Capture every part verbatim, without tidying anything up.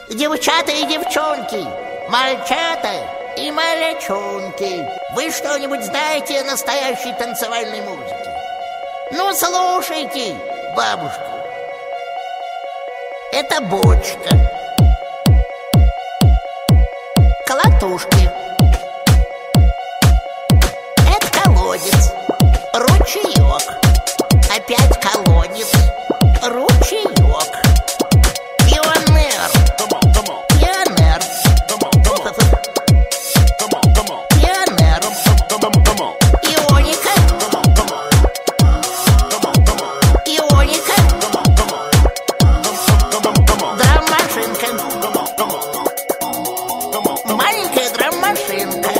Девчата и девчонки, мальчата и малячонки, вы что-нибудь знаете о настоящей танцевальной музыке? Ну, слушайте бабушку. Это бочка, колотушки, это колодец, ручеек, опять колодец, ручеек, пионер, пионер, пионер, ионика, ионика, драм-машинка, маленькая драм-машинка.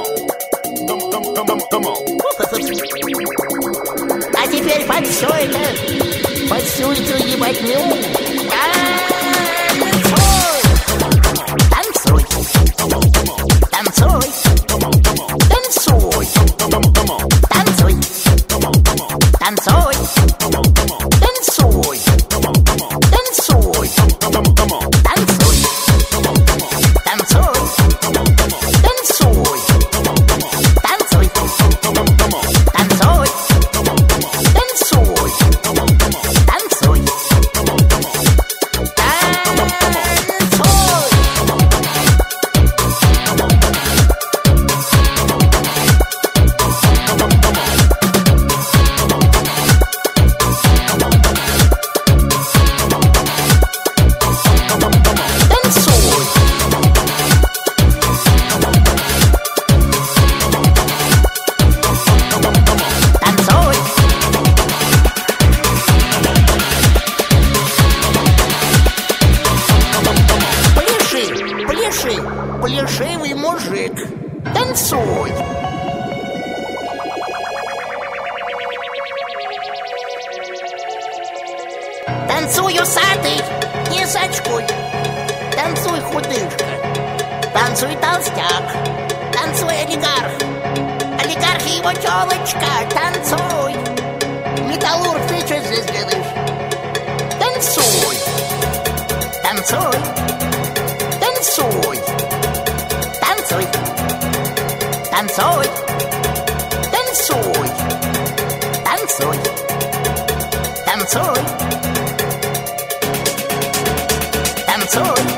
А теперь под все это, под всю эту ебатню, танцуй, танцуй, танцуй, танцуй, танцуй, танцуй, танцуй, танцуй, танцуй, танцуй, танцуй, танцуй, танцуй, танцуй, танцуй. Плешивый мужик, танцуй. Танцуй, усатый, не сачкуй. Танцуй, худышка. Танцуй, толстяк. Танцуй, олигарх. Олигарх и его тёлочка. Танцуй. Металлург, ты что здесь делаешь? Танцуй. Танцуй. Танцуй. Танцуй. Танцуй. Танцуй. Танцуй. Танцуй. Танцуй.